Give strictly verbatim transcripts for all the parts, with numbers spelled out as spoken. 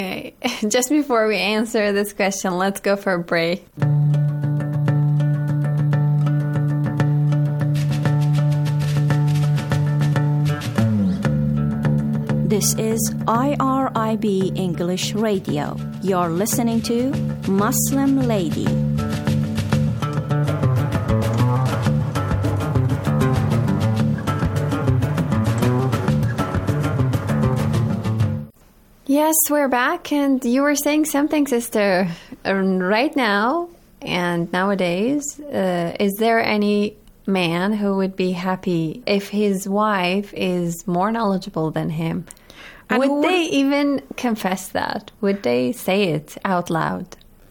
Okay. Just before we answer this question, let's go for a break. This is I R I B English Radio. You're listening to Muslim Lady. Yes, we're back, and you were saying something, sister. Um, right now and nowadays, uh, is there any man who would be happy if his wife is more knowledgeable than him? And would, would they even confess that? Would they say it out loud?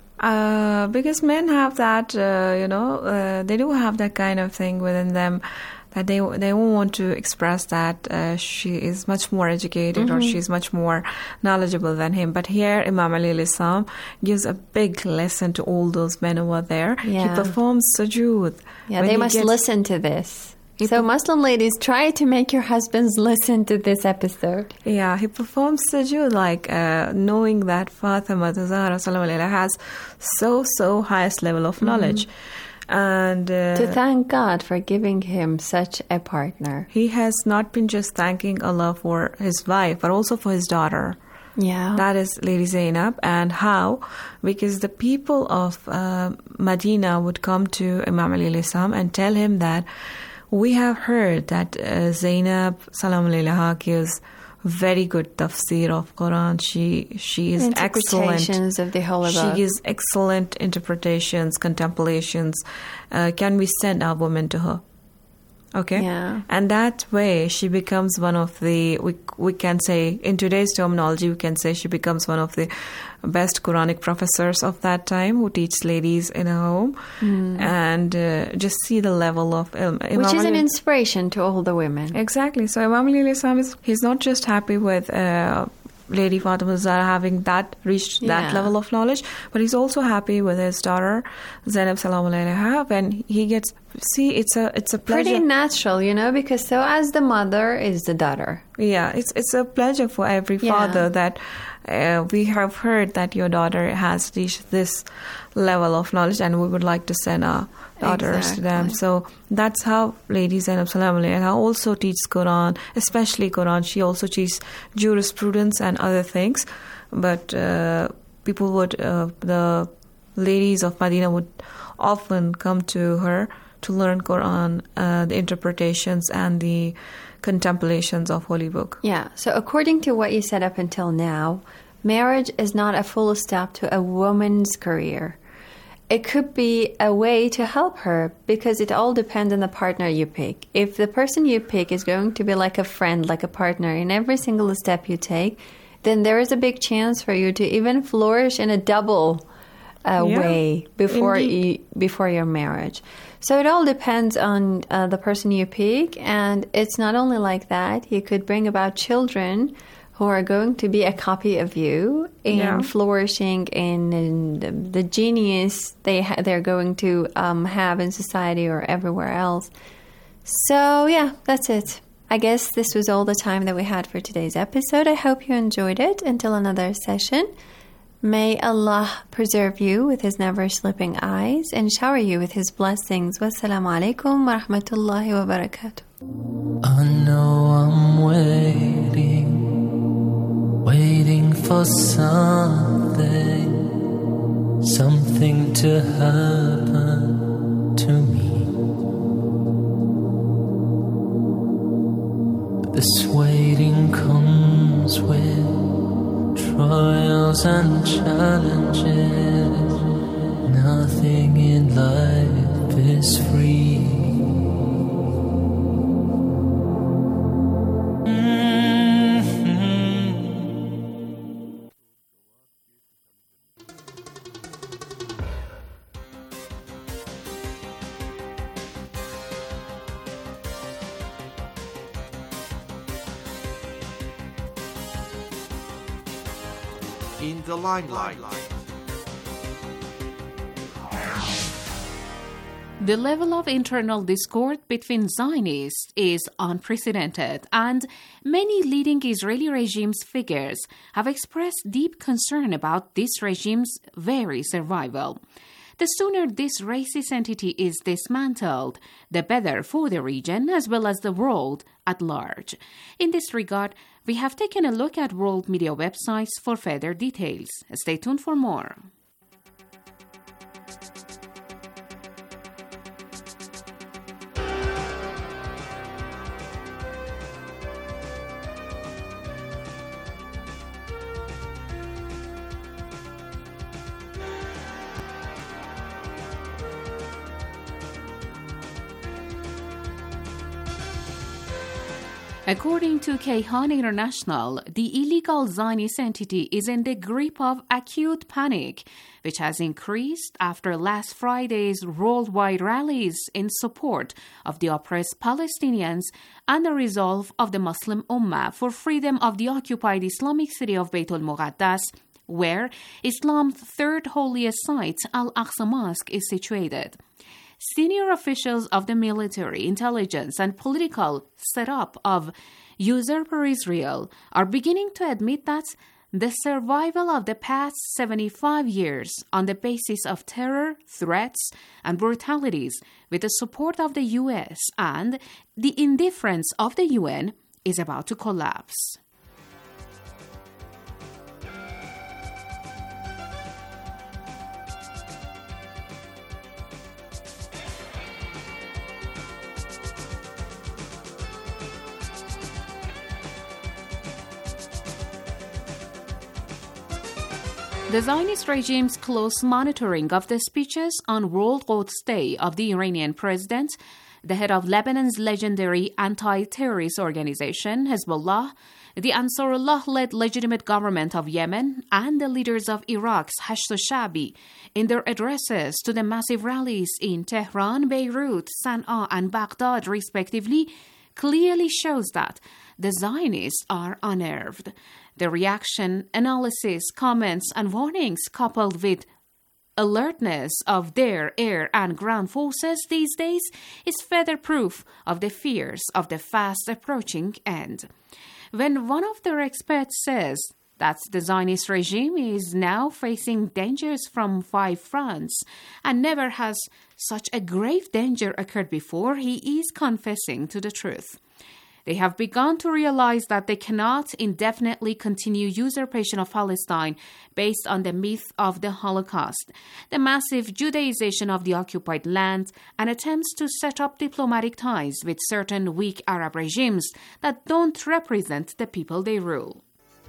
Uh, because men have that, uh, you know, uh, they do have that kind of thing within them, that they they won't want to express that uh, she is much more educated mm-hmm. or she's much more knowledgeable than him. But here, Imam Ali alayhi salam gives a big lesson to all those men over there. Yeah. He performs sujood. Yeah, they must gets, listen to this. So Muslim ladies, try to make your husbands listen to this episode. Yeah, he performs sujood, like uh, knowing that Fatima Zahra salam alayha has so, so highest level of knowledge. Mm-hmm. And uh, to thank God for giving him such a partner. He has not been just thanking Allah for his wife, but also for his daughter. Yeah. That is Lady Zainab. And how? Because the people of uh, Medina would come to Imam Ali alayhi salam and tell him that we have heard that uh, Zainab salam alayha gives very good tafsir of Quran. She she is interpretations excellent. of the Holy Book. She gives excellent interpretations, contemplations. Uh, can we send our woman to her? Okay. Yeah. And that way she becomes one of the, we we can say, in today's terminology, we can say she becomes one of the best Quranic professors of that time who teach ladies in a home. Mm. And uh, just see the level of ilm. Imam Which is Ali, an inspiration to all the women. Exactly. So Imam Ali alayhi salam is, he's not just happy with uh, Lady Fatima Zahra having that reached that yeah. level of knowledge, but he's also happy with his daughter Zainab salam alayha when he gets see it's a it's a pleasure. Pretty natural, you know, because so as the mother is the daughter. Yeah, it's it's a pleasure for every yeah. father that uh, we have heard that your daughter has reached this level of knowledge, and we would like to send our daughters exactly. to them. So that's how Lady Zainab salam alayha also teaches Quran, especially Quran. She also teaches jurisprudence and other things. But uh, people would, uh, the ladies of Medina would often come to her to learn Quran, uh, the interpretations and the contemplations of Holy Book. Yeah. So according to what you said up until now, marriage is not a full step to a woman's career. It could be a way to help her because it all depends on the partner you pick. If the person you pick is going to be like a friend, like a partner in every single step you take, then there is a big chance for you to even flourish in a double uh, yeah, way before you, before your marriage. So it all depends on uh, the person you pick, and it's not only like that. You could bring about children who are going to be a copy of you in yeah. flourishing in, in the, the genius they ha- they're going to um, have in society or everywhere else. So yeah, that's it. I guess this was all the time that we had for today's episode. I hope you enjoyed it. Until another session, may Allah preserve you with His never-slipping eyes and shower you with His blessings. Wassalamu alaikum wa rahmatullahi wa barakatuh. I know I'm waiting, waiting for something, something to happen to me. This waiting comes with trials and challenges. Nothing in life is free. In the limelight. The level of internal discord between Zionists is unprecedented, and many leading Israeli regime's figures have expressed deep concern about this regime's very survival. The sooner this racist entity is dismantled, the better for the region as well as the world at large. In this regard, we have taken a look at world media websites for further details. Stay tuned for more. According to Kayhan International, the illegal Zionist entity is in the grip of acute panic, which has increased after last Friday's worldwide rallies in support of the oppressed Palestinians and the resolve of the Muslim Ummah for freedom of the occupied Islamic city of Beit al-Muqaddas, where Islam's third holiest site, Al-Aqsa Mosque, is situated. Senior officials of the military, intelligence, and political setup of Usurper Israel are beginning to admit that the survival of the past seventy-five years on the basis of terror, threats, and brutalities with the support of the U S and the indifference of the U N is about to collapse. The Zionist regime's close monitoring of the speeches on World Quds Day of the Iranian president, the head of Lebanon's legendary anti-terrorist organization, Hezbollah, the Ansarullah-led legitimate government of Yemen, and the leaders of Iraq's Hashd al-Sha'bi in their addresses to the massive rallies in Tehran, Beirut, Sana'a, and Baghdad, respectively, clearly shows that the Zionists are unnerved. The reaction, analysis, comments, and warnings coupled with alertness of their air and ground forces these days is further proof of the fears of the fast approaching end. When one of their experts says that the Zionist regime is now facing dangers from five fronts and never has such a grave danger occurred before, he is confessing to the truth. They have begun to realize that they cannot indefinitely continue usurpation of Palestine based on the myth of the Holocaust, the massive Judaization of the occupied land, and attempts to set up diplomatic ties with certain weak Arab regimes that don't represent the people they rule.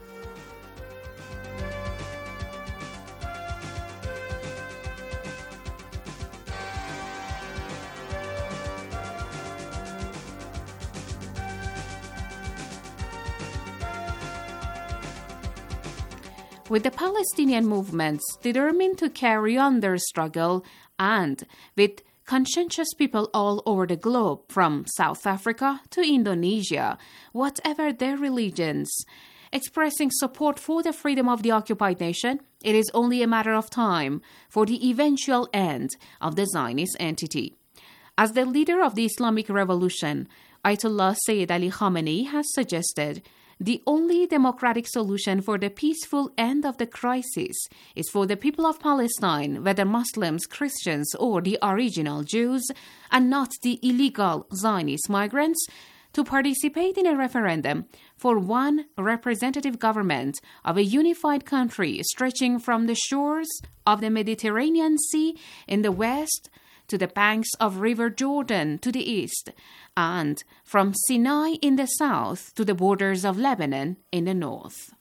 With the Palestinian movements determined to carry on their struggle, and with conscientious people all over the globe, from South Africa to Indonesia, whatever their religions, expressing support for the freedom of the occupied nation, it is only a matter of time for the eventual end of the Zionist entity. As the leader of the Islamic Revolution, Ayatollah Sayyid Ali Khamenei has suggested, the only democratic solution for the peaceful end of the crisis is for the people of Palestine, whether Muslims, Christians, or the original Jews, and not the illegal Zionist migrants, to participate in a referendum for one representative government of a unified country stretching from the shores of the Mediterranean Sea in the west to the banks of River Jordan to the east, and from Sinai in the south to the borders of Lebanon in the north.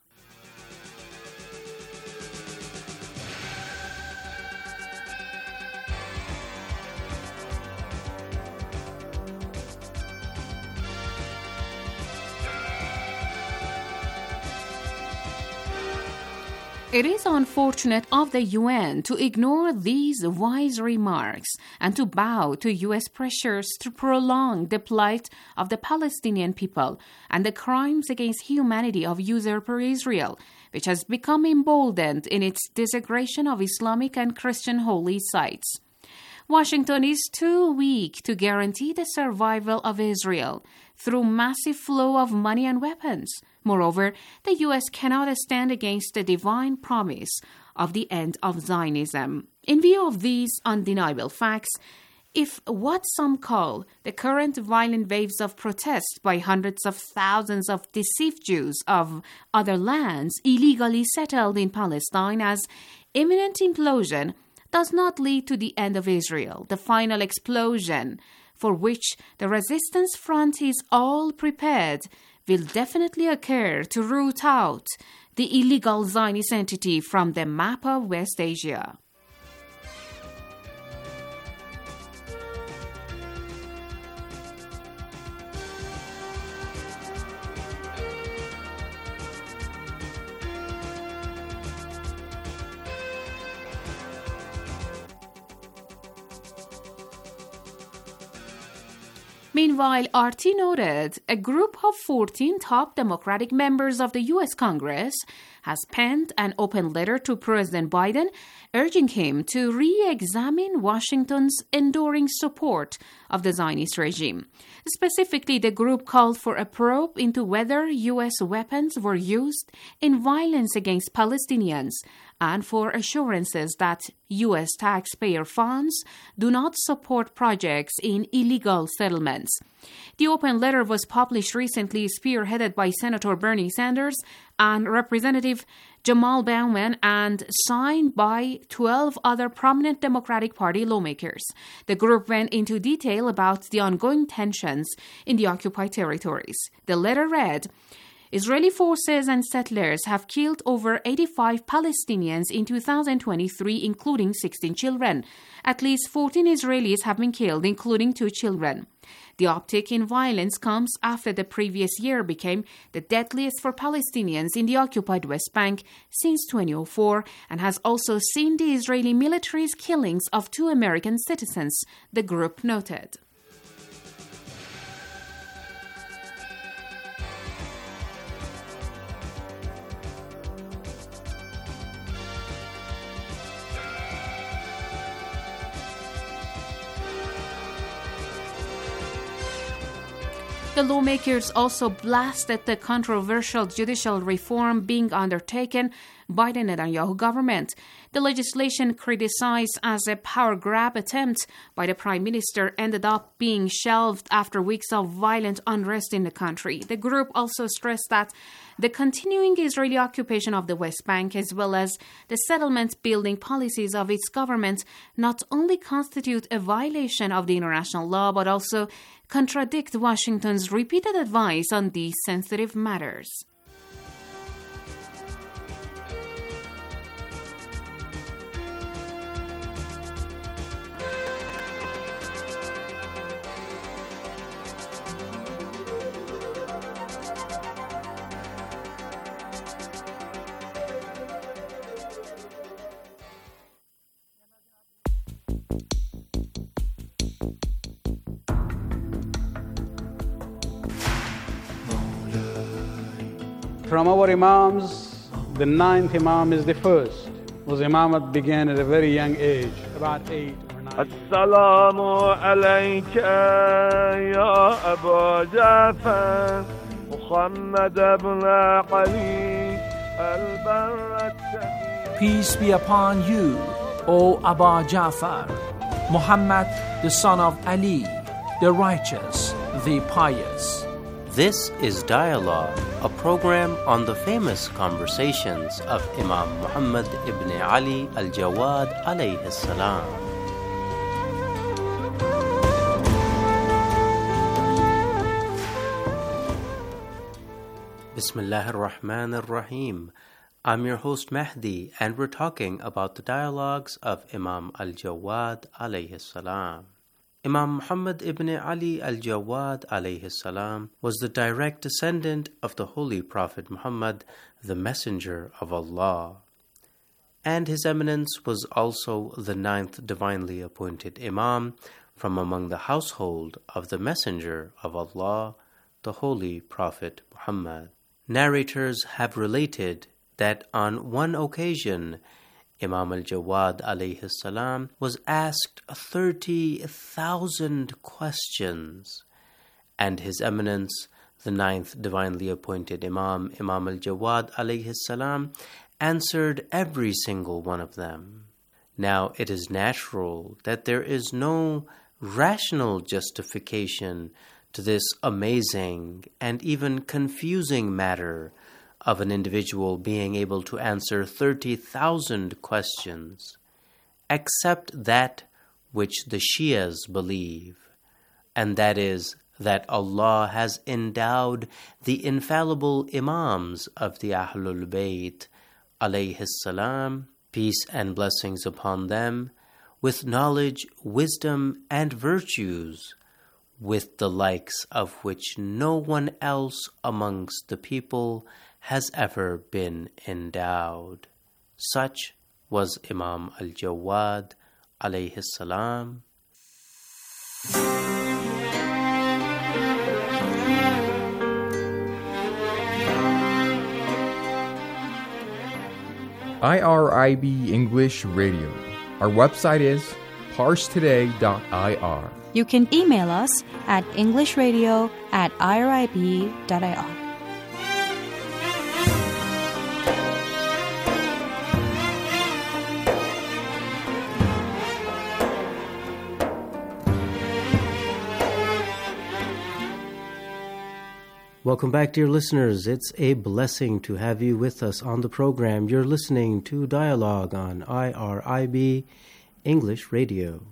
It is unfortunate of the U N to ignore these wise remarks and to bow to U S pressures to prolong the plight of the Palestinian people and the crimes against humanity of usurper Israel, which has become emboldened in its desecration of Islamic and Christian holy sites. Washington is too weak to guarantee the survival of Israel through massive flow of money and weapons. Moreover, the U S cannot stand against the divine promise of the end of Zionism. In view of these undeniable facts, if what some call the current violent waves of protest by hundreds of thousands of deceived Jews of other lands illegally settled in Palestine as imminent implosion does not lead to the end of Israel, the final explosion for which the resistance front is all prepared will definitely occur to root out the illegal Zionist entity from the map of West Asia. Meanwhile, R T noted a group of fourteen top Democratic members of the U S Congress has penned an open letter to President Biden urging him to re-examine Washington's enduring support of the Zionist regime. Specifically, the group called for a probe into whether U S weapons were used in violence against Palestinians and for assurances that U S taxpayer funds do not support projects in illegal settlements. The open letter was published recently, spearheaded by Senator Bernie Sanders and Representative Jamal Bowman, and signed by twelve other prominent Democratic Party lawmakers. The group went into detail about the ongoing tensions in the occupied territories. The letter read, Israeli forces and settlers have killed over eighty-five Palestinians in two thousand twenty-three, including sixteen children. At least fourteen Israelis have been killed, including two children. The uptick in violence comes after the previous year became the deadliest for Palestinians in the occupied West Bank since twenty oh four and has also seen the Israeli military's killings of two American citizens, the group noted. The lawmakers also blasted the controversial judicial reform being undertaken by the Netanyahu government. The legislation, criticized as a power grab attempt by the prime minister, ended up being shelved after weeks of violent unrest in the country. The group also stressed that the continuing Israeli occupation of the West Bank, as well as the settlement-building policies of its government, not only constitute a violation of the international law, but also contradict Washington's repeated advice on these sensitive matters. From our Imams, the ninth Imam is the first. Whose Imamat began at a very young age, about eight or nine. Assalamu alayka ya Abu Ja'far, Muhammad ibn Ali al-Barrat. Peace be upon you, O Abu Ja'far, Muhammad the son of Ali, the righteous, the pious. This is Dialogue, a program on the famous conversations of Imam Muhammad ibn Ali al-Jawad alayhi salam. Bismillahir Rahmanir Rahim. I'm your host Mahdi, and we're talking about the dialogues of Imam al-Jawad alayhi salam. Imam Muhammad ibn Ali al-Jawad alayhi salam was the direct descendant of the Holy Prophet Muhammad, the Messenger of Allah. And His Eminence was also the ninth divinely appointed Imam from among the household of the Messenger of Allah, the Holy Prophet Muhammad. Narrators have related that on one occasion, Imam al-Jawad alayhi salam was asked thirty thousand questions, and His Eminence, the ninth divinely appointed Imam, Imam al-Jawad alayhi salam, answered every single one of them. Now, it is natural that there is no rational justification to this amazing and even confusing matter of an individual being able to answer thirty thousand questions, except that which the Shias believe, and that is that Allah has endowed the infallible Imams of the Ahlul Bayt, alayhi salam, peace and blessings upon them, with knowledge, wisdom, and virtues, with the likes of which no one else amongst the people has ever been endowed. Such was Imam al-Jawad alayhi salam. I R I B English Radio. Our website is parse today dot I R. You can email us at englishradio at irib dot I R. Welcome back, dear listeners. It's a blessing to have you with us on the program. You're listening to Dialogue on I R I B English Radio.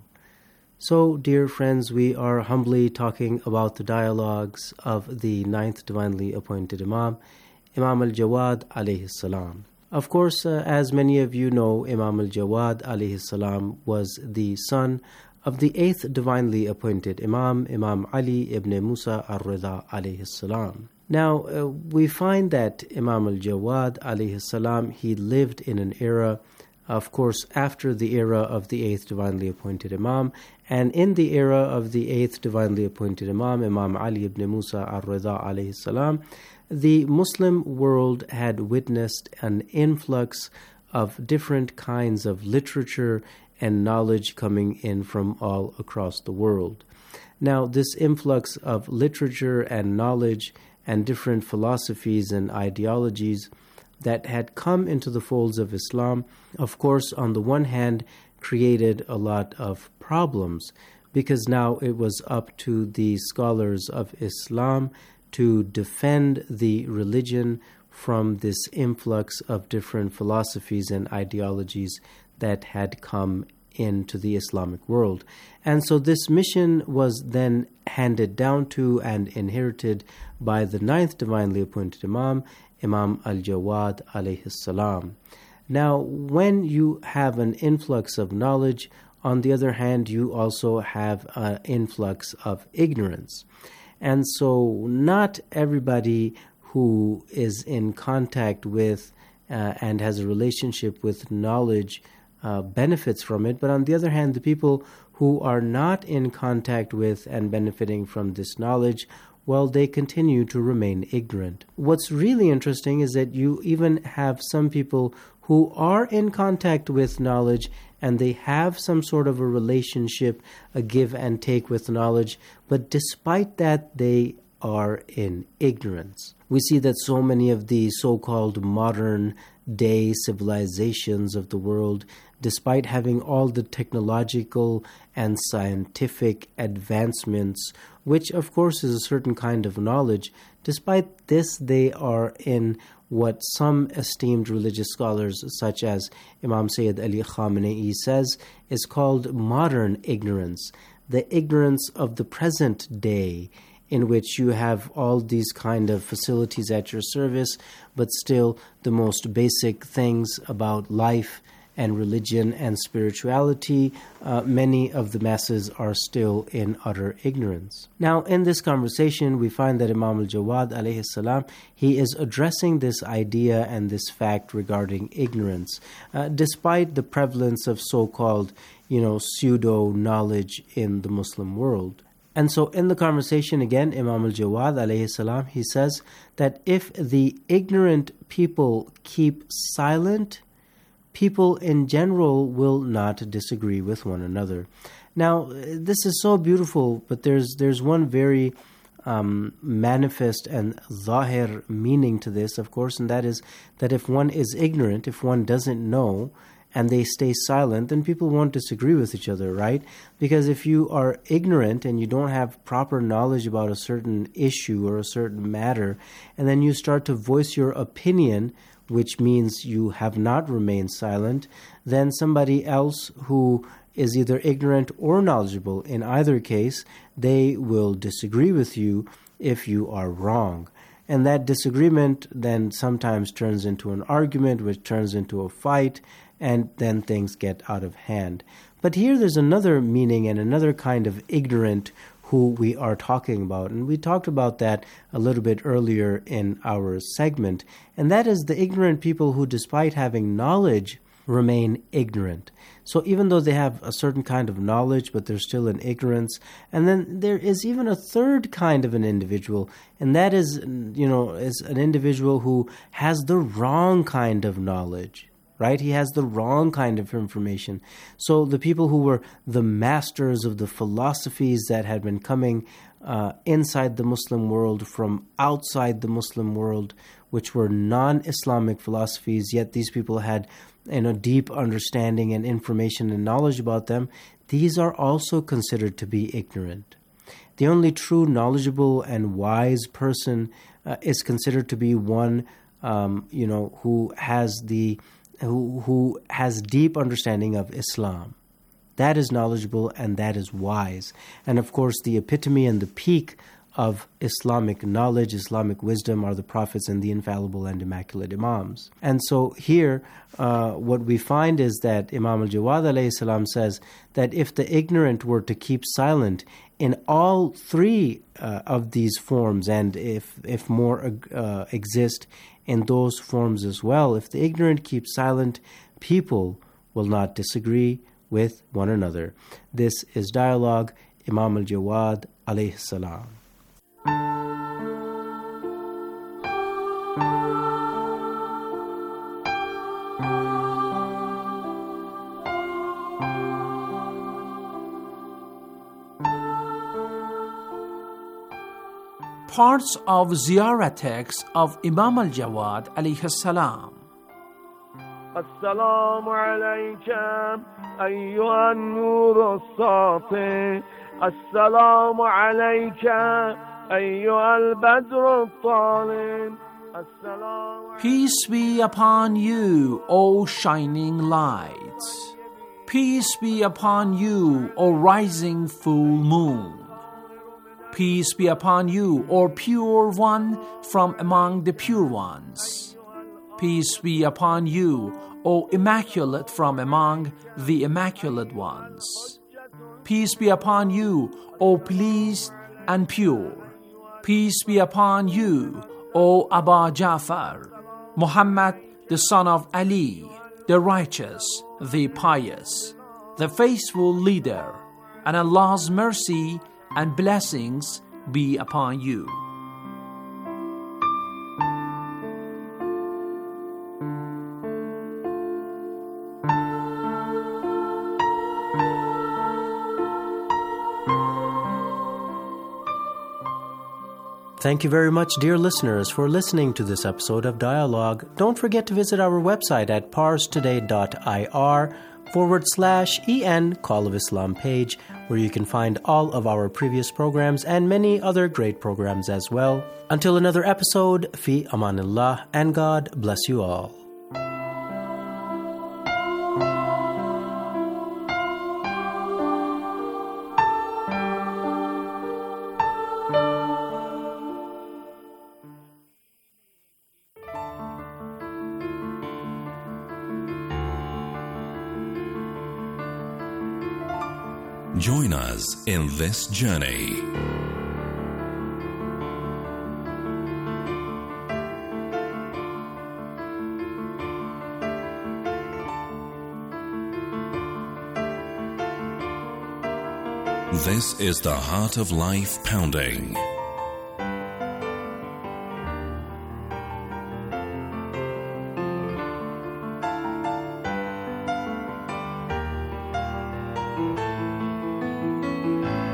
So, dear friends, we are humbly talking about the dialogues of the ninth divinely appointed Imam, Imam al-Jawad alayhi salam. Of course, uh, as many of you know, Imam al-Jawad alayhi salam was the son of the eighth divinely appointed Imam, Imam Ali ibn Musa al-Rida alayhi salam. Now, uh, we find that Imam al-Jawad alayhi salam, he lived in an era, of course, after the era of the eighth divinely appointed Imam, and in the era of the eighth divinely appointed Imam, Imam Ali ibn Musa al-Rida alayhi salam, the Muslim world had witnessed an influx of different kinds of literature and knowledge coming in from all across the world. Now, this influx of literature and knowledge and different philosophies and ideologies that had come into the folds of Islam, of course, on the one hand, created a lot of problems, because now it was up to the scholars of Islam to defend the religion from this influx of different philosophies and ideologies that had come into the Islamic world. And so this mission was then handed down to and inherited by the ninth divinely appointed Imam, Imam al-Jawad alayhi salam. Now, when you have an influx of knowledge, on the other hand, you also have an influx of ignorance. And so not everybody who is in contact with uh, and has a relationship with knowledge uh, benefits from it. But on the other hand, the people who are not in contact with and benefiting from this knowledge, well, they continue to remain ignorant. What's really interesting is that you even have some people who are in contact with knowledge and they have some sort of a relationship, a give and take with knowledge, but despite that, they are in ignorance. We see that so many of the so-called modern day civilizations of the world, despite having all the technological and scientific advancements, which of course is a certain kind of knowledge, despite this they are in what some esteemed religious scholars such as Imam Sayyid Ali Khamenei says is called modern ignorance, the ignorance of the present day, in which you have all these kind of facilities at your service, but still the most basic things about life and religion and spirituality, uh, many of the masses are still in utter ignorance. Now, in this conversation, we find that Imam al-Jawad alayhi salam, he is addressing this idea and this fact regarding ignorance, uh, despite the prevalence of so-called, you know, pseudo-knowledge in the Muslim world. And so in the conversation again, Imam al-Jawad alayhi salam, he says that if the ignorant people keep silent, people in general will not disagree with one another. Now, this is so beautiful, but there's there's one very um, manifest and zahir meaning to this, of course, and that is that if one is ignorant, if one doesn't know, and they stay silent, then people won't disagree with each other, right? Because if you are ignorant and you don't have proper knowledge about a certain issue or a certain matter, and then you start to voice your opinion, which means you have not remained silent, then somebody else who is either ignorant or knowledgeable, in either case, they will disagree with you if you are wrong. And that disagreement then sometimes turns into an argument, which turns into a fight, and then things get out of hand. But here there's another meaning and another kind of ignorant who we are talking about. And we talked about that a little bit earlier in our segment. And that is the ignorant people who, despite having knowledge, remain ignorant. So even though they have a certain kind of knowledge, but they're still in ignorance. And then there is even a third kind of an individual, and that is, you know, is an individual who has the wrong kind of knowledge, right? He has the wrong kind of information. So the people who were the masters of the philosophies that had been coming uh, inside the Muslim world from outside the Muslim world, which were non-Islamic philosophies, yet these people had you know, deep understanding and information and knowledge about them, these are also considered to be ignorant. The only true knowledgeable and wise person uh, is considered to be one, um, you know, who has the who who has deep understanding of Islam. That is knowledgeable and that is wise. And of course, the epitome and the peak of Islamic knowledge, Islamic wisdom, are the prophets and the infallible and immaculate Imams. And so here, uh, what we find is that Imam al-Jawad alayhi salam says that if the ignorant were to keep silent in all three uh, of these forms, and if, if more uh, exist in those forms as well, if the ignorant keep silent, people will not disagree with one another. This is Dialogue, Imam al-Jawad alayhi salam. Parts of Ziyarah text of Imam al-Jawad alayhi salam. السلام عليك أيها النور الساطع السلام عليك أيها البدر الطالع. Peace be upon you, O shining lights. Peace be upon you, O rising full moon. Peace be upon you, O pure one from among the pure ones. Peace be upon you, O immaculate from among the immaculate ones. Peace be upon you, O pleased and pure. Peace be upon you, O Aba Ja'far, Muhammad the son of Ali, the righteous, the pious, the faithful leader, and Allah's mercy and blessings be upon you. Thank you very much, dear listeners, for listening to this episode of Dialogue. Don't forget to visit our website at parstoday.ir forward slash en Call of Islam page, where you can find all of our previous programs and many other great programs as well. Until another episode, fi amanillah, and God bless you all. Join us in this journey. This is the Heart of Life Pounding.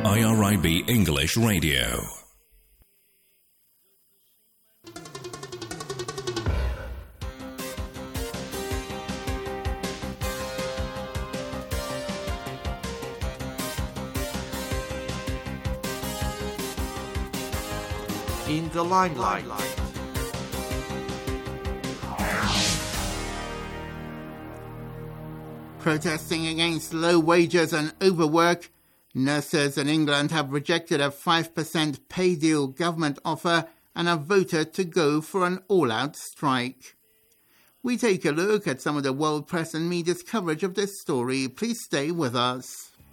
I R I B English Radio. In the limelight. Protesting against low wages and overwork, nurses in England have rejected a five percent pay deal government offer and have voted to go for an all-out strike. We take a look at some of the world press and media's coverage of this story. Please stay with us.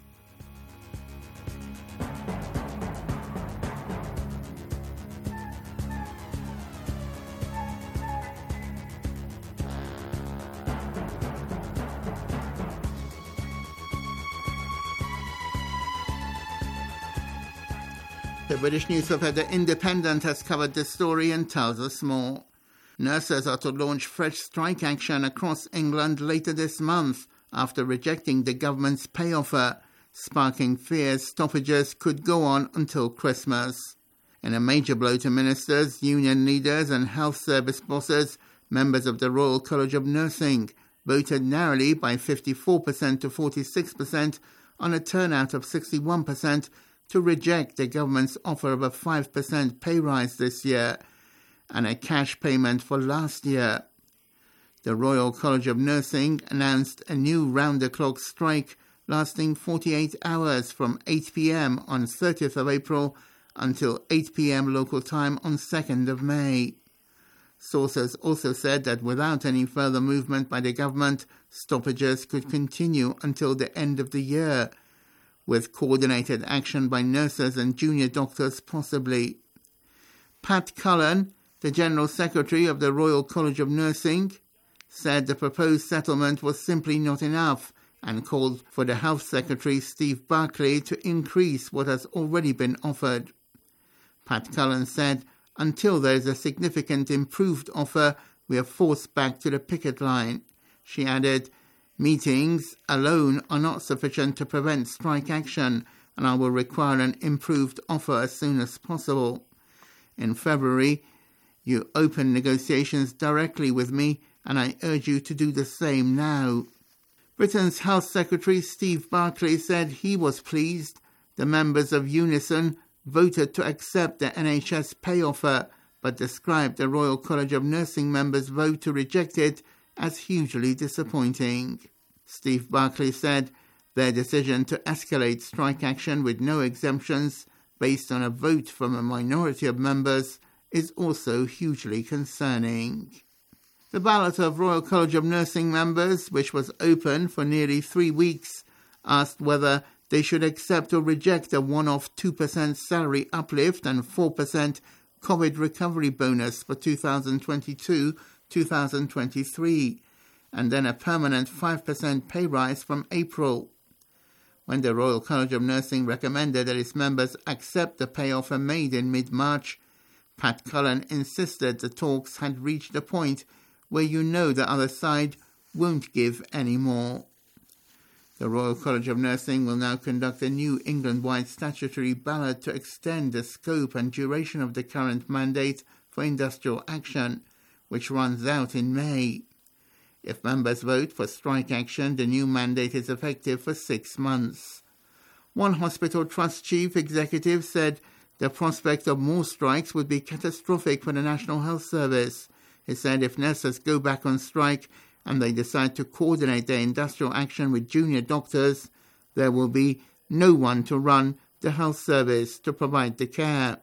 The British newspaper The Independent has covered this story and tells us more. Nurses are to launch fresh strike action across England later this month after rejecting the government's pay offer, sparking fears stoppages could go on until Christmas. In a major blow to ministers, union leaders and health service bosses, members of the Royal College of Nursing voted narrowly by fifty-four percent to forty-six percent on a turnout of sixty-one percent to reject the government's offer of a five percent pay rise this year and a cash payment for last year. The Royal College of Nursing announced a new round-the-clock strike lasting forty-eight hours from eight p.m. on thirtieth of April until eight p.m. local time on second of May. Sources also said that without any further movement by the government, stoppages could continue until the end of the year, with coordinated action by nurses and junior doctors possibly. Pat Cullen, the General Secretary of the Royal College of Nursing, said the proposed settlement was simply not enough and called for the Health Secretary Steve Barclay to increase what has already been offered. Pat Cullen said, "Until there is a significant improved offer, we are forced back to the picket line." She added, "Meetings alone are not sufficient to prevent strike action, and I will require an improved offer as soon as possible. In February, you opened negotiations directly with me, and I urge you to do the same now." Britain's Health Secretary Steve Barclay said he was pleased the members of Unison voted to accept the N H S pay offer, but described the Royal College of Nursing members' vote to reject it as hugely disappointing. Steve Barclay said their decision to escalate strike action with no exemptions based on a vote from a minority of members is also hugely concerning. The ballot of Royal College of Nursing members, which was open for nearly three weeks, asked whether they should accept or reject a one-off two percent salary uplift and four percent COVID recovery bonus for two thousand twenty-two to two thousand twenty-three, and then a permanent five percent pay rise from April. When the Royal College of Nursing recommended that its members accept the pay offer made in mid-March, Pat Cullen insisted the talks had reached a point where you know the other side won't give any more. The Royal College of Nursing will now conduct a new England-wide statutory ballot to extend the scope and duration of the current mandate for industrial action, which runs out in May. If members vote for strike action, the new mandate is effective for six months. One hospital trust chief executive said the prospect of more strikes would be catastrophic for the National Health Service. He said if nurses go back on strike and they decide to coordinate their industrial action with junior doctors, there will be no one to run the health service to provide the care.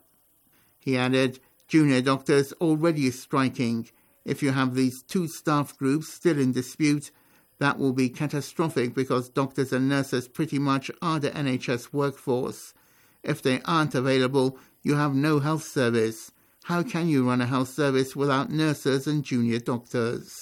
He added, junior doctors already striking. If you have these two staff groups still in dispute, that will be catastrophic because doctors and nurses pretty much are the N H S workforce. If they aren't available, you have no health service. How can you run a health service without nurses and junior doctors?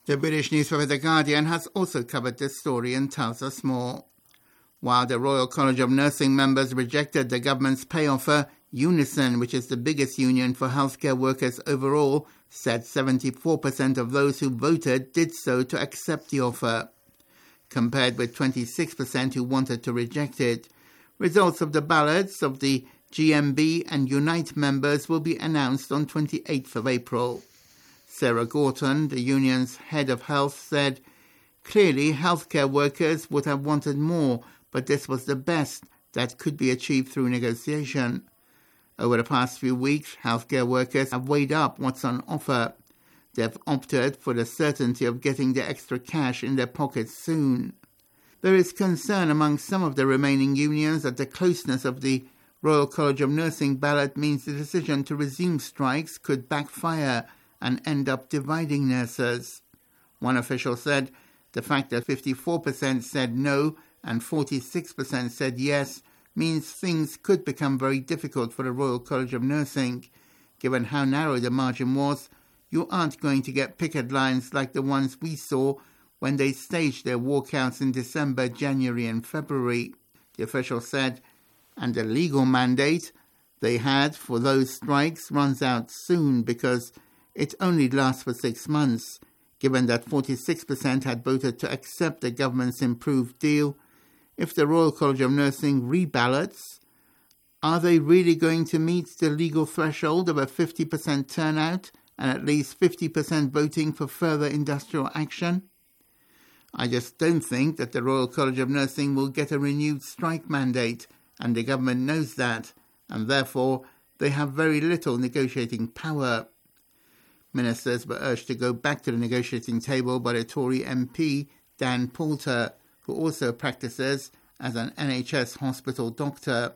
The British newspaper The Guardian has also covered this story and tells us more. While the Royal College of Nursing members rejected the government's pay offer, Unison, which is the biggest union for healthcare workers overall, said seventy-four percent of those who voted did so to accept the offer, compared with twenty-six percent who wanted to reject it. Results of the ballots of the G M B and Unite members will be announced on twenty-eighth of April. Sarah Gorton, the union's head of health, said, "Clearly, healthcare workers would have wanted more, but this was the best that could be achieved through negotiation." Over the past few weeks, healthcare workers have weighed up what's on offer. They've opted for the certainty of getting the extra cash in their pockets soon. There is concern among some of the remaining unions that the closeness of the Royal College of Nursing ballot means the decision to resume strikes could backfire and end up dividing nurses. One official said the fact that fifty-four percent said no and forty-six percent said yes means things could become very difficult for the Royal College of Nursing. Given how narrow the margin was, you aren't going to get picket lines like the ones we saw when they staged their walkouts in December, January and February. The official said, and the legal mandate they had for those strikes runs out soon because it only lasts for six months. Given that forty-six percent had voted to accept the government's improved deal, if the Royal College of Nursing reballots, are they really going to meet the legal threshold of a fifty percent turnout and at least fifty percent voting for further industrial action? I just don't think that the Royal College of Nursing will get a renewed strike mandate, and the government knows that, and therefore they have very little negotiating power. Ministers were urged to go back to the negotiating table by the Tory M P Dan Poulter, who also practices as an N H S hospital doctor.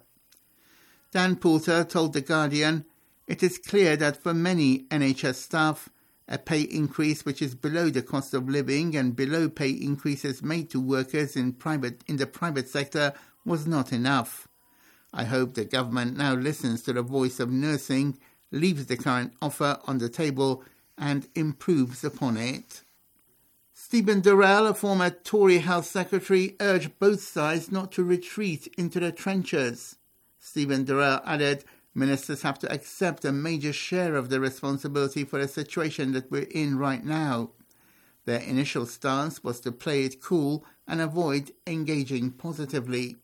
Dan Poulter told The Guardian, "It is clear that for many N H S staff, a pay increase which is below the cost of living and below pay increases made to workers in private in the private sector was not enough. I hope the government now listens to the voice of nursing, leaves the current offer on the table and improves upon it." Stephen Durrell, a former Tory Health Secretary, urged both sides not to retreat into the trenches. Stephen Durrell added, "Ministers have to accept a major share of the responsibility for the situation that we're in right now." Their initial stance was to play it cool and avoid engaging positively.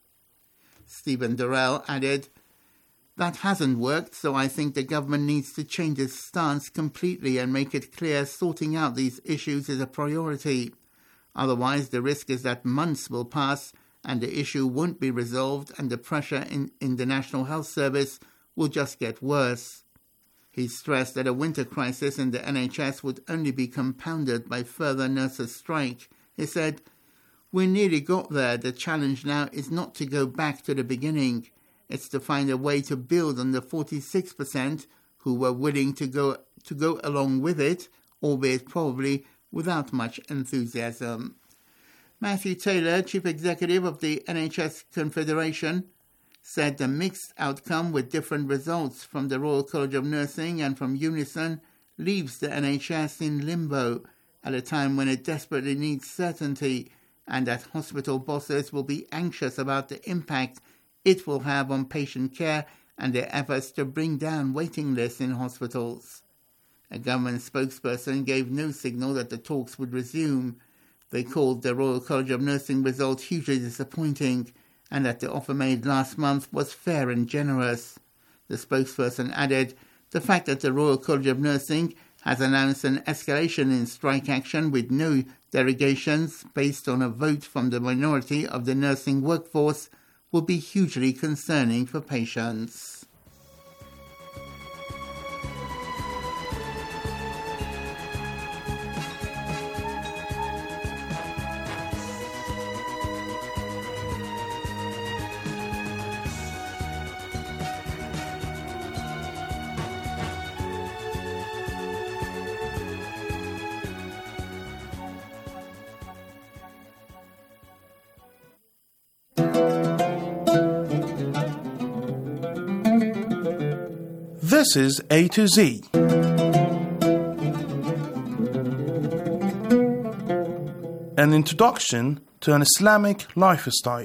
Stephen Durrell added, "That hasn't worked, so I think the government needs to change its stance completely and make it clear sorting out these issues is a priority. Otherwise, the risk is that months will pass and the issue won't be resolved and the pressure in, in the National Health Service will just get worse." He stressed that a winter crisis in the N H S would only be compounded by further nurses' strike. He said, "We nearly got there. The challenge now is not to go back to the beginning. It's to find a way to build on the forty-six percent who were willing to go to go along with it, albeit probably without much enthusiasm." Matthew Taylor, Chief Executive of the N H S Confederation, said the mixed outcome with different results from the Royal College of Nursing and from Unison leaves the N H S in limbo at a time when it desperately needs certainty, and that hospital bosses will be anxious about the impact it will have on patient care and their efforts to bring down waiting lists in hospitals. A government spokesperson gave no signal that the talks would resume. They called the Royal College of Nursing results hugely disappointing and that the offer made last month was fair and generous. The spokesperson added, "The fact that the Royal College of Nursing has announced an escalation in strike action with no derogations based on a vote from the minority of the nursing workforce will be hugely concerning for patients." This is A to Z. an introduction to an Islamic lifestyle.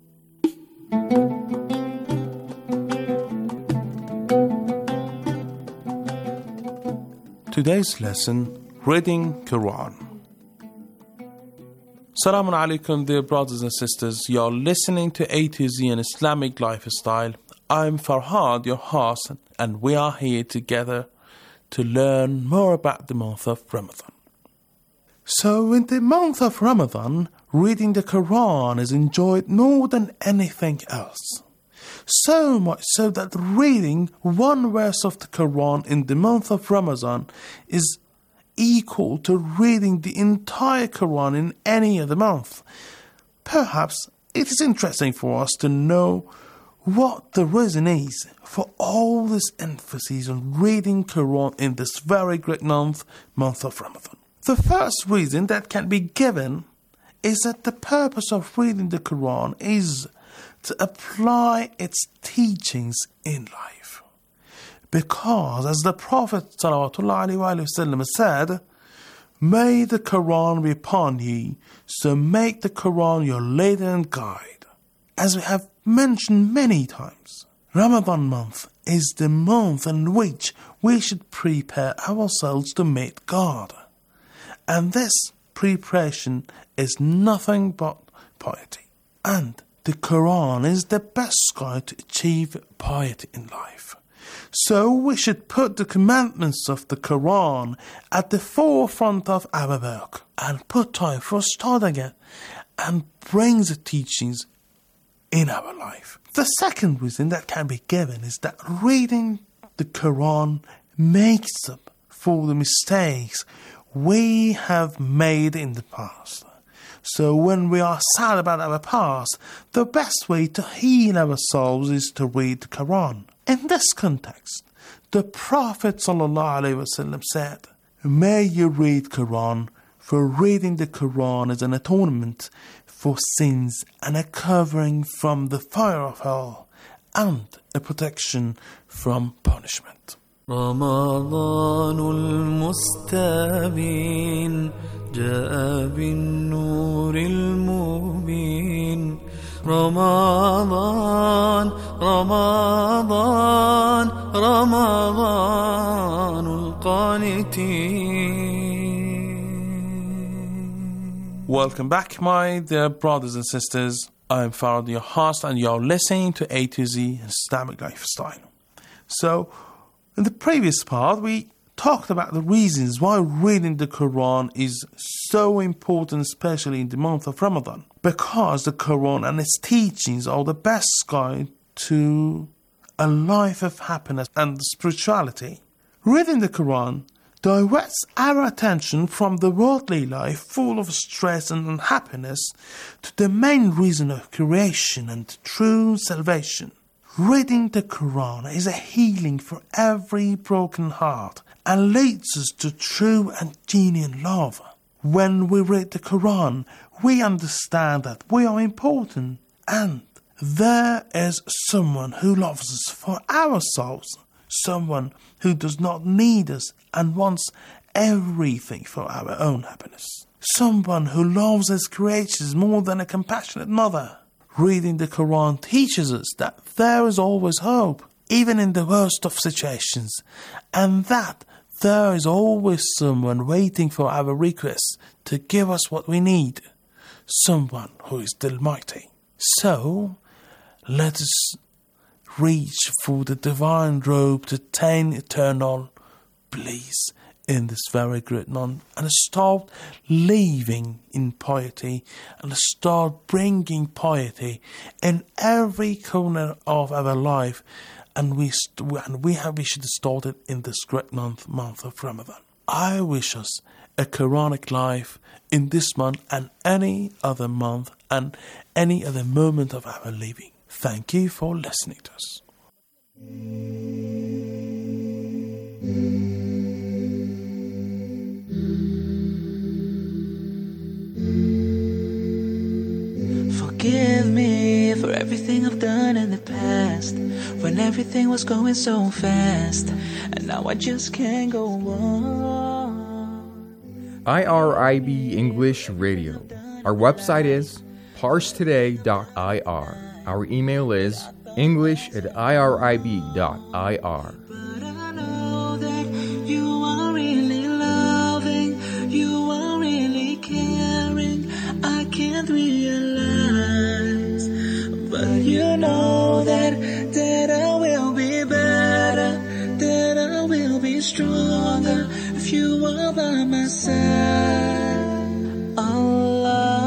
Today's lesson, reading Quran. Assalamu alaikum, dear brothers and sisters. You're listening to A to Z, an Islamic lifestyle. I'm Farhad, your host, and we are here together to learn more about the month of Ramadan. So in the month of Ramadan, reading the Quran is enjoyed more than anything else. So much so that reading one verse of the Quran in the month of Ramadan is equal to reading the entire Quran in any other month. Perhaps it is interesting for us to know what the reason is for all this emphasis on reading Quran in this very great month, month of Ramadan. The first reason that can be given is that the purpose of reading the Quran is to apply its teachings in life. Because, as the Prophet ﷺ said, may the Quran be upon ye, so make the Quran your leader and guide. As we have mentioned many times, Ramadan month is the month in which we should prepare ourselves to meet God. And this preparation is nothing but piety. And the Quran is the best guide to achieve piety in life. So we should put the commandments of the Quran at the forefront of our work and put time for studying and bring the teachings in our life. The second reason that can be given is that reading the Quran makes up for the mistakes we have made in the past. So when we are sad about our past, the best way to heal ourselves is to read the Quran. In this context, the Prophet ﷺ said, may you read Quran, for reading the Quran is an atonement for sins and a covering from the fire of hell and a protection from punishment. رمضان المستبين جاء بالنور المبين رمضان رمضان رمضان القانتين. Welcome back, my dear brothers and sisters. I'm Farad, your host, and you're listening to A to Z Islamic Lifestyle. So, in the previous part, we talked about the reasons why reading the Quran is so important, especially in the month of Ramadan. Because the Quran and its teachings are the best guide to a life of happiness and spirituality. Reading the Quran directs our attention from the worldly life full of stress and unhappiness to the main reason of creation and true salvation. Reading the Quran is a healing for every broken heart and leads us to true and genuine love. When we read the Quran, we understand that we are important and there is someone who loves us for ourselves, someone who does not need us and wants everything for our own happiness, someone who loves his creatures more than a compassionate mother. Reading the Quran teaches us that there is always hope, even in the worst of situations, and that there is always someone waiting for our requests to give us what we need, someone who is the Almighty. So, let us reach for the divine robe to attain eternal bliss in this very great month and start living in piety and start bringing piety in every corner of our life, and we st- and we have we should start it in this great month month of Ramadan. I wish us a Quranic life in this month and any other month and any other moment of our living. Thank you for listening to us. Forgive me for everything I've done in the past, when everything was going so fast, and now I just can't go on. I R I B English Radio, Our website is parse today dot I R. Our email is english at I R I B dot I R. You are really loving, you are really caring. I can't realize, but you know that that I will be better, that I will be stronger if you are by my side. Allah.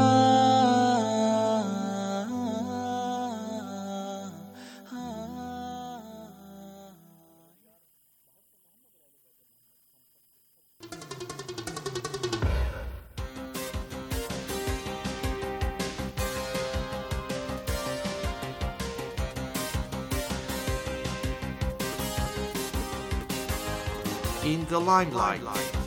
In the limelight.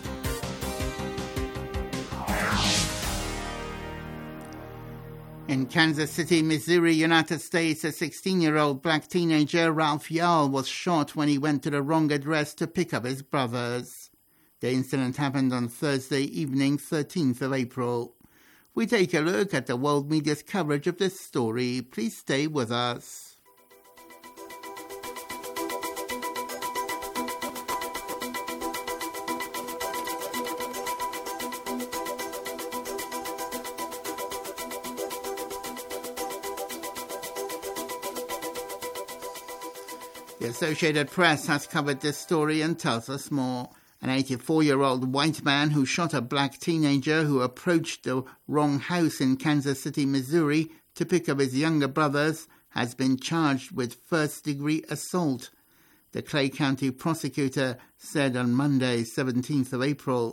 In Kansas City, Missouri, United States, a sixteen-year-old black teenager, Ralph Yarl, was shot when he went to the wrong address to pick up his brothers. The incident happened on Thursday evening, thirteenth of April. We take a look at the world media's coverage of this story. Please stay with us. The Associated Press has covered this story and tells us more. An eighty-four-year-old white man who shot a black teenager who approached the wrong house in Kansas City, Missouri, to pick up his younger brothers has been charged with first-degree assault, the Clay County prosecutor said on Monday, seventeenth of April.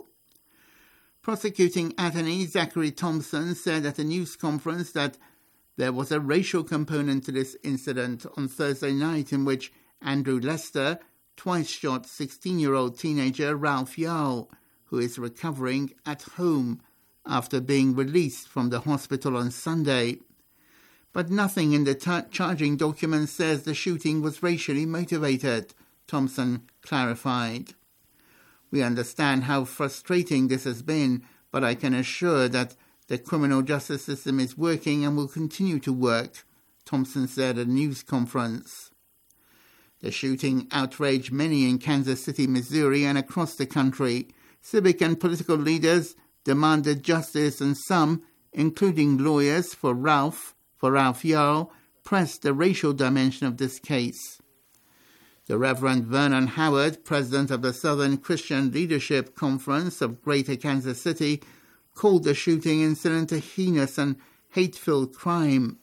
Prosecuting attorney Zachary Thompson said at a news conference that there was a racial component to this incident on Thursday night in which Andrew Lester twice shot sixteen-year-old teenager Ralph Yarl, who is recovering at home after being released from the hospital on Sunday. But nothing in the t- charging document says the shooting was racially motivated, Thompson clarified. We understand how frustrating this has been, but I can assure that the criminal justice system is working and will continue to work, Thompson said at a news conference. The shooting outraged many in Kansas City, Missouri, and across the country. Civic and political leaders demanded justice, and some, including lawyers for Ralph, for Ralph Yarl, pressed the racial dimension of this case. The Reverend Vernon Howard, president of the Southern Christian Leadership Conference of Greater Kansas City, called the shooting incident a heinous and hate-filled crime.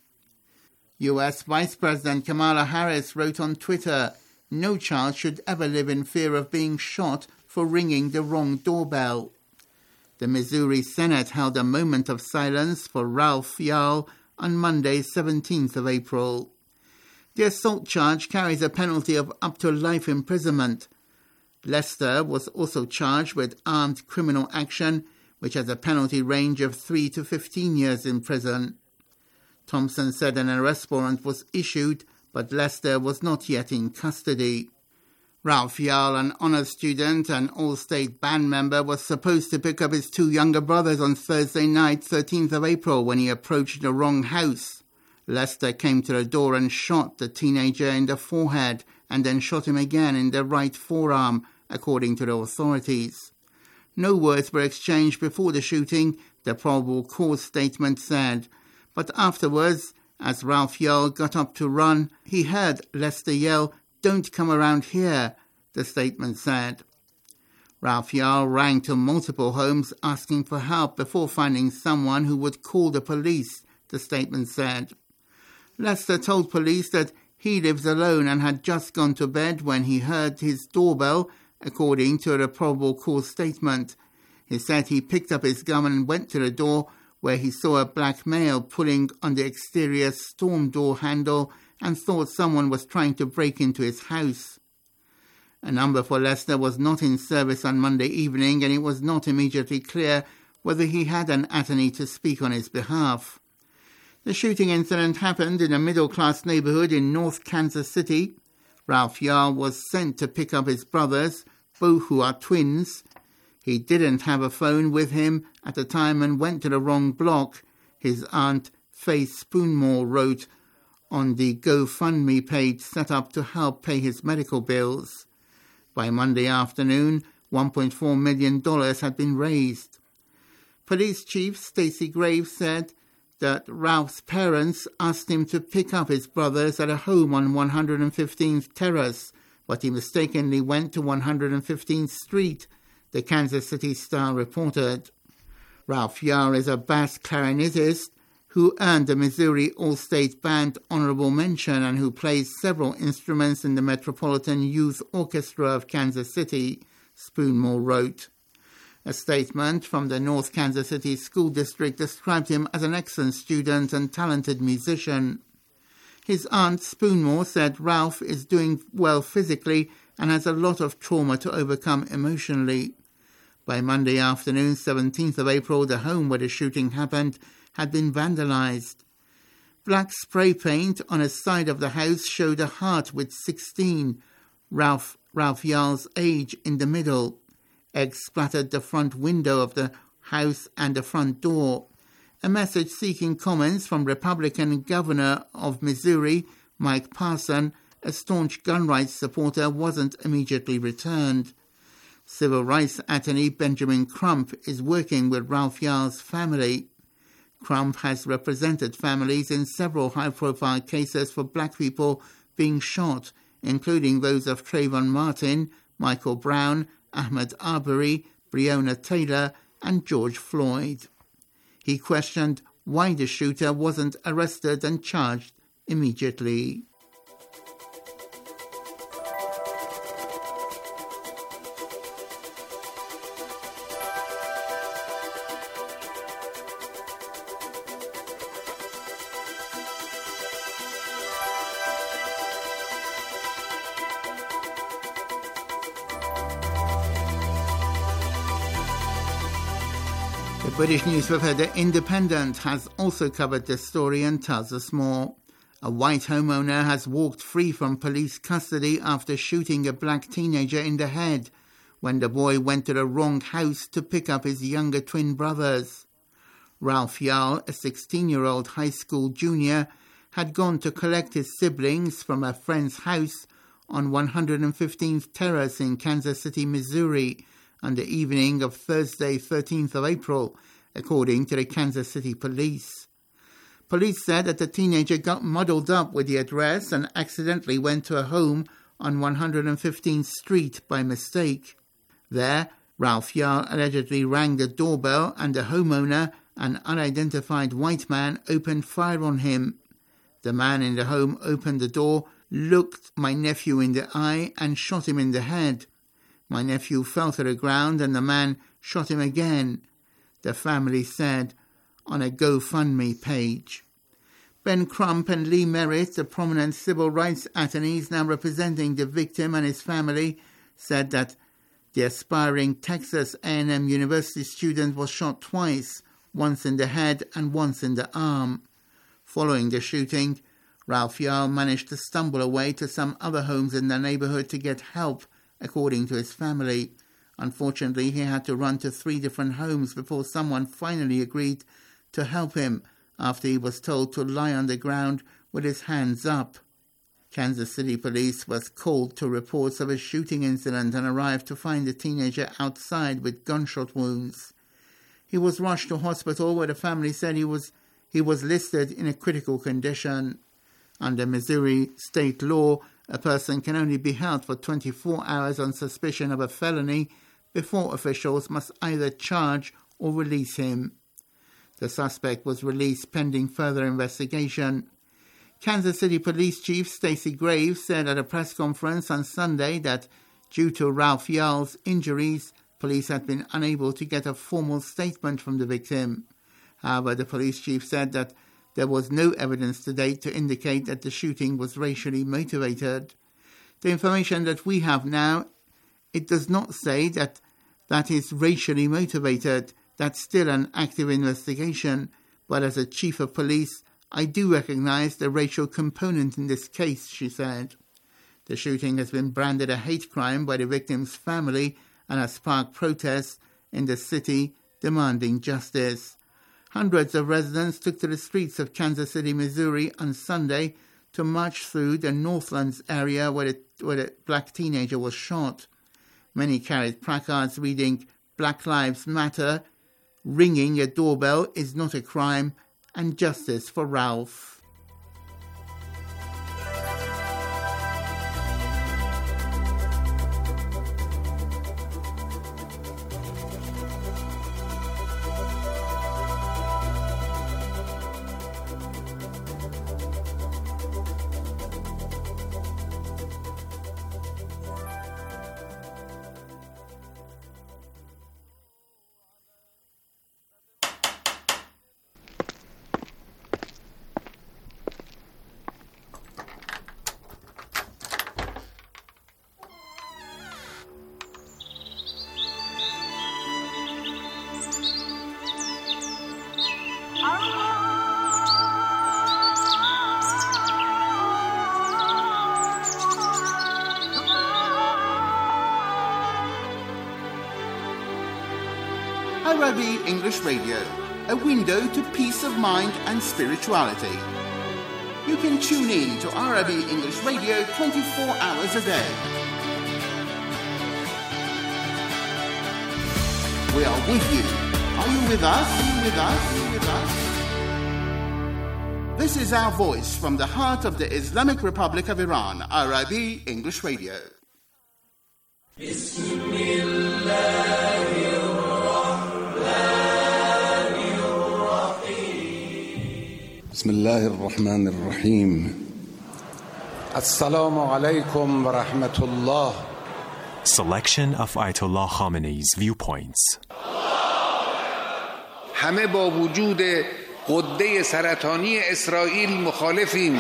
U S Vice President Kamala Harris wrote on Twitter, "No child should ever live in fear of being shot for ringing the wrong doorbell." The Missouri Senate held a moment of silence for Ralph Yarl on Monday, seventeenth of April. The assault charge carries a penalty of up to life imprisonment. Lester was also charged with armed criminal action, which has a penalty range of three to fifteen years in prison. Thompson said an arrest warrant was issued, but Lester was not yet in custody. Ralph Yarl, an honor student and all-state band member, was supposed to pick up his two younger brothers on Thursday night, thirteenth of April, when he approached the wrong house. Lester came to the door and shot the teenager in the forehead and then shot him again in the right forearm, according to the authorities. No words were exchanged before the shooting, the probable cause statement said. But afterwards, as Ralph Yarl got up to run, he heard Lester yell, "Don't come around here," the statement said. Ralph Yarl rang to multiple homes asking for help before finding someone who would call the police, the statement said. Lester told police that he lives alone and had just gone to bed when he heard his doorbell, according to the probable cause statement. He said he picked up his gun and went to the door, where he saw a black male pulling on the exterior storm door handle and thought someone was trying to break into his house. A number for Lester was not in service on Monday evening, and it was not immediately clear whether he had an attorney to speak on his behalf. The shooting incident happened in a middle-class neighborhood in North Kansas City. Ralph Yarl was sent to pick up his brothers, both who are twins. He didn't have a phone with him at the time and went to the wrong block. His aunt, Faith Spoonmore, wrote on the GoFundMe page set up to help pay his medical bills. By Monday afternoon, one point four million dollars had been raised. Police Chief Stacey Graves said that Ralph's parents asked him to pick up his brothers at a home on one hundred fifteenth Terrace, but he mistakenly went to one hundred fifteenth Street, the Kansas City Star reported. Ralph Yarl is a bass clarinetist who earned the Missouri All-State Band Honorable Mention and who plays several instruments in the Metropolitan Youth Orchestra of Kansas City, Spoonmore wrote. A statement from the North Kansas City School District described him as an excellent student and talented musician. His aunt, Spoonmore, said Ralph is doing well physically and has a lot of trauma to overcome emotionally. By Monday afternoon, seventeenth of April, the home where the shooting happened had been vandalized. Black spray paint on a side of the house showed a heart with sixteen, Ralph, Ralph Yarl's age, in the middle. Eggs splattered the front window of the house and the front door. A message seeking comments from Republican Governor of Missouri, Mike Parson, a staunch gun rights supporter, wasn't immediately returned. Civil rights attorney Benjamin Crump is working with Ralph Yarl's family. Crump has represented families in several high-profile cases for black people being shot, including those of Trayvon Martin, Michael Brown, Ahmaud Arbery, Breonna Taylor, and George Floyd. He questioned why the shooter wasn't arrested and charged immediately. The British newspaper The Independent has also covered this story and tells us more. A white homeowner has walked free from police custody after shooting a black teenager in the head when the boy went to the wrong house to pick up his younger twin brothers. Ralph Yarl, a sixteen-year-old high school junior, had gone to collect his siblings from a friend's house on one hundred fifteenth Terrace in Kansas City, Missouri, on the evening of Thursday, thirteenth of April, according to the Kansas City Police. Police said that the teenager got muddled up with the address and accidentally went to a home on one hundred fifteenth Street by mistake. There, Ralph Yarl allegedly rang the doorbell and the homeowner, an unidentified white man, opened fire on him. The man in the home opened the door, looked my nephew in the eye and shot him in the head. My nephew fell to the ground and the man shot him again, the family said on a GoFundMe page. Ben Crump and Lee Merritt, the prominent civil rights attorneys now representing the victim and his family, said that the aspiring Texas A and M University student was shot twice, once in the head and once in the arm. Following the shooting, Ralph Yarl managed to stumble away to some other homes in the neighborhood to get help, according to his family. Unfortunately, he had to run to three different homes before someone finally agreed to help him after he was told to lie on the ground with his hands up. Kansas City Police was called to reports of a shooting incident and arrived to find the teenager outside with gunshot wounds. He was rushed to hospital where the family said he was he was listed in a critical condition. Under Missouri state law, a person can only be held for twenty-four hours on suspicion of a felony before officials must either charge or release him. The suspect was released pending further investigation. Kansas City Police Chief Stacey Graves said at a press conference on Sunday that due to Ralph Yarl's injuries, police had been unable to get a formal statement from the victim. However, the police chief said that there was no evidence to date to indicate that the shooting was racially motivated. The information that we have now, it does not say that that is racially motivated. That's still an active investigation. But as a chief of police, I do recognize the racial component in this case, she said. The shooting has been branded a hate crime by the victim's family and has sparked protests in the city demanding justice. Hundreds of residents took to the streets of Kansas City, Missouri on Sunday to march through the Northlands area where the, where the black teenager was shot. Many carried placards reading, "Black Lives Matter," "Ringing a doorbell is not a crime," and "Justice for Ralph." Arabi English Radio, a window to peace of mind and spirituality. You can tune in to Arabi English Radio twenty-four hours a day. We are with you. Are you with us? Are you with us? Are you with us? This is our voice from the heart of the Islamic Republic of Iran, Arabi English Radio. بسم الله الرحمن الرحيم السلام عليكم ورحمة الله. Selection of Ayatollah Khamenei's viewpoints. همه با وجود غده سرطانی اسرائیل مخالفیم.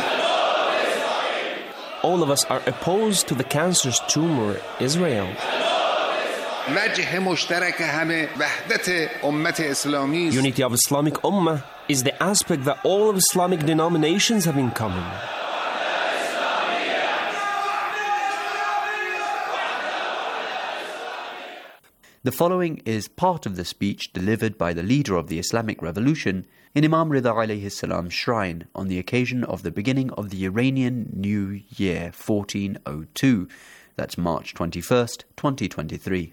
All of us are opposed to the cancerous tumor Israel. وجه مشترک همه وحدت امت اسلامی. Unity of Islamic Ummah is the aspect that all of Islamic denominations have in common. The following is part of the speech delivered by the leader of the Islamic Revolution in Imam Rida alayhi salam's shrine on the occasion of the beginning of the Iranian New Year fourteen oh two. That's March twenty-first, twenty twenty-three.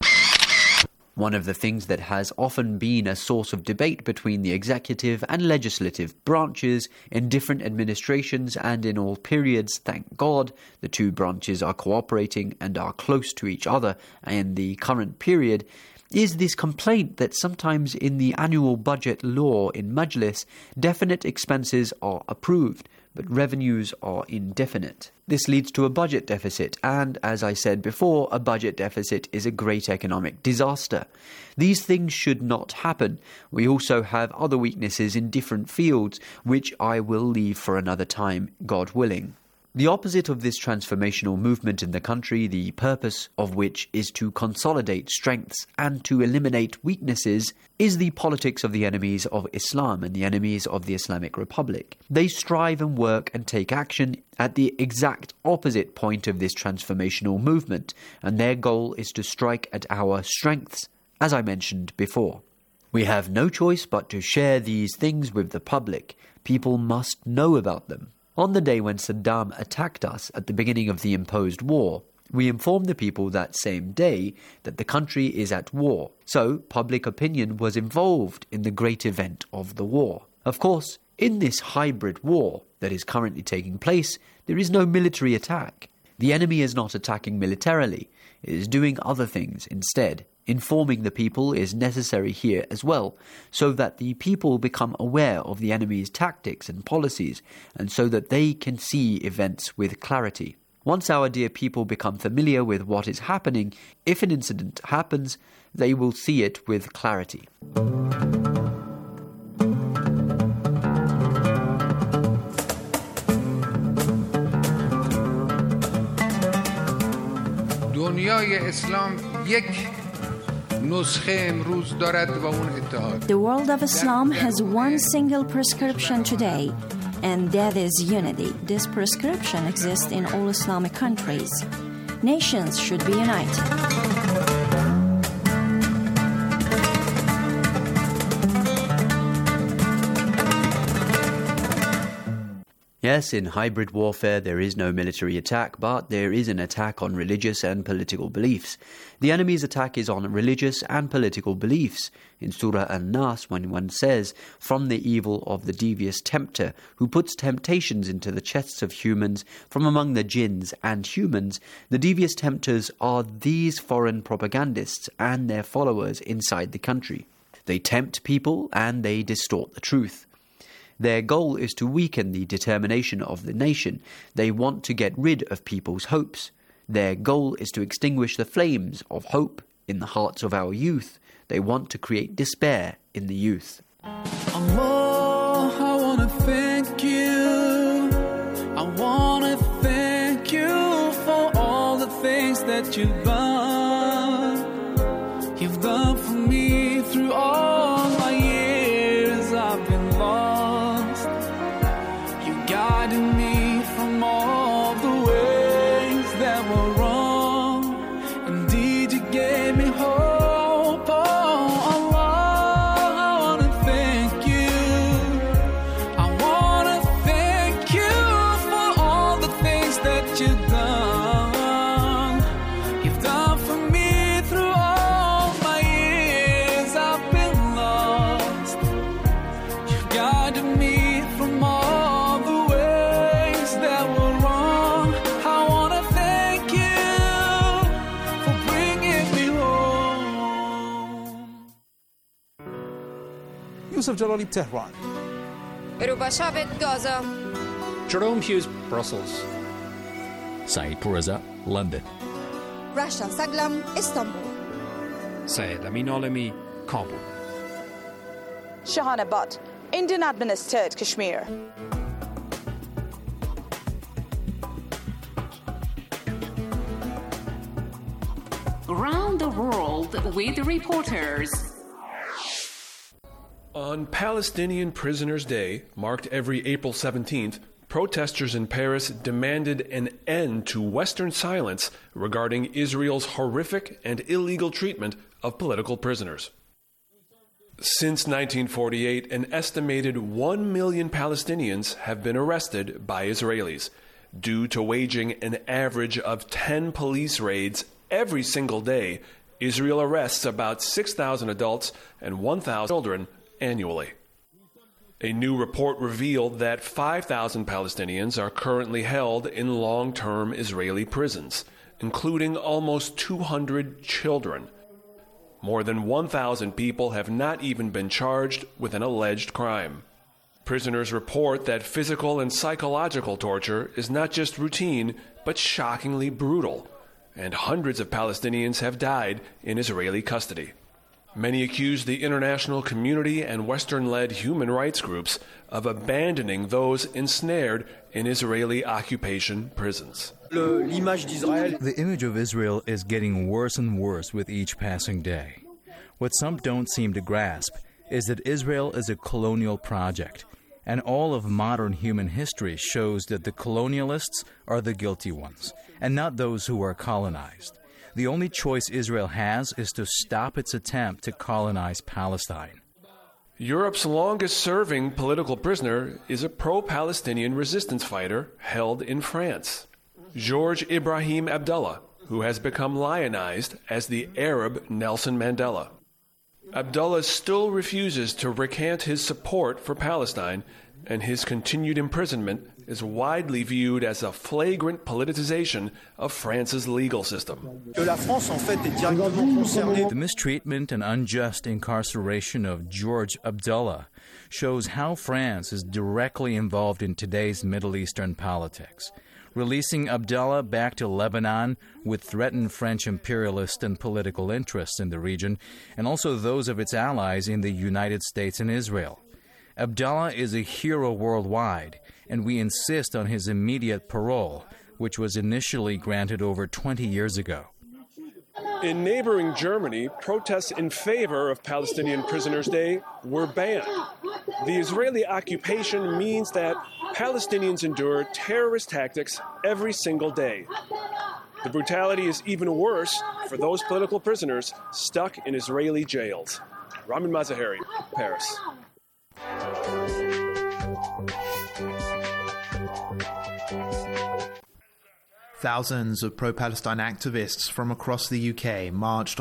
One of the things that has often been a source of debate between the executive and legislative branches in different administrations and in all periods, thank God, the two branches are cooperating and are close to each other in the current period, is this complaint that sometimes in the annual budget law in Majlis, definite expenses are approved, but revenues are indefinite. This leads to a budget deficit, and, as I said before, a budget deficit is a great economic disaster. These things should not happen. We also have other weaknesses in different fields, which I will leave for another time, God willing. The opposite of this transformational movement in the country, the purpose of which is to consolidate strengths and to eliminate weaknesses, is the politics of the enemies of Islam and the enemies of the Islamic Republic. They strive and work and take action at the exact opposite point of this transformational movement, and their goal is to strike at our strengths, as I mentioned before. We have no choice but to share these things with the public. People must know about them. On the day when Saddam attacked us at the beginning of the imposed war, we informed the people that same day that the country is at war. So, public opinion was involved in the great event of the war. Of course, in this hybrid war that is currently taking place, there is no military attack. The enemy is not attacking militarily. It is doing other things instead. Informing the people is necessary here as well, so that the people become aware of the enemy's tactics and policies, and so that they can see events with clarity. Once our dear people become familiar with what is happening, if an incident happens, they will see it with clarity. دنیای اسلام یک The world of Islam has one single prescription today, and that is unity. This prescription exists in all Islamic countries. Nations should be united. Yes, in hybrid warfare there is no military attack, but there is an attack on religious and political beliefs. The enemy's attack is on religious and political beliefs. In Surah An-Nas, when one says, "From the evil of the devious tempter, who puts temptations into the chests of humans from among the jinns and humans," the devious tempters are these foreign propagandists and their followers inside the country. They tempt people and they distort the truth. Their goal is to weaken the determination of the nation. They want to get rid of people's hopes. Their goal is to extinguish the flames of hope in the hearts of our youth. They want to create despair in the youth. Allah, I want to thank you. I want to thank you for all the things that you've done. You've done for me through all my years I've been lost. Guided me from all the ways that were wrong. Indeed, you gave me hope. Oh, Allah, I want to thank you. I want to thank you for all the things that you've done. You've done for me through all my years I've been lost. You've guided me from all Yusuf Jalali, Tehran. Rubashavit, Gaza. Jerome Hughes, Brussels. Saeed Pourreza, London. Rasha Saglam, Istanbul. Syed Amin Alami, Kabul. Shahana Butt, Indian administered Kashmir. Around the world with reporters. On Palestinian Prisoners' Day, marked every April seventeenth, protesters in Paris demanded an end to Western silence regarding Israel's horrific and illegal treatment of political prisoners. Since nineteen forty-eight, an estimated one million Palestinians have been arrested by Israelis, due to waging an average of ten police raids every single day. Israel arrests about six thousand adults and one thousand children annually. A new report revealed that five thousand Palestinians are currently held in long-term Israeli prisons, including almost two hundred children. More than one thousand people have not even been charged with an alleged crime. Prisoners report that physical and psychological torture is not just routine, but shockingly brutal, and hundreds of Palestinians have died in Israeli custody. Many accuse the international community and Western-led human rights groups of abandoning those ensnared in Israeli occupation prisons. The image of Israel is getting worse and worse with each passing day. What some don't seem to grasp is that Israel is a colonial project, and all of modern human history shows that the colonialists are the guilty ones, and not those who are colonized. The only choice Israel has is to stop its attempt to colonize Palestine. Europe's longest-serving political prisoner is a pro-Palestinian resistance fighter held in France, George Ibrahim Abdullah, who has become lionized as the Arab Nelson Mandela. Abdullah still refuses to recant his support for Palestine, and his continued imprisonment is widely viewed as a flagrant politicization of France's legal system. The mistreatment and unjust incarceration of George Abdullah shows how France is directly involved in today's Middle Eastern politics. Releasing Abdullah back to Lebanon would threaten French imperialist and political interests in the region, and also those of its allies in the United States and Israel. Abdullah is a hero worldwide, and we insist on his immediate parole, which was initially granted over twenty years ago. In neighboring Germany, protests in favor of Palestinian Prisoners' Day were banned. The Israeli occupation means that Palestinians endure terrorist tactics every single day. The brutality is even worse for those political prisoners stuck in Israeli jails. Ramin Mazaheri, Paris. Thousands of pro-Palestine activists from across the U K marched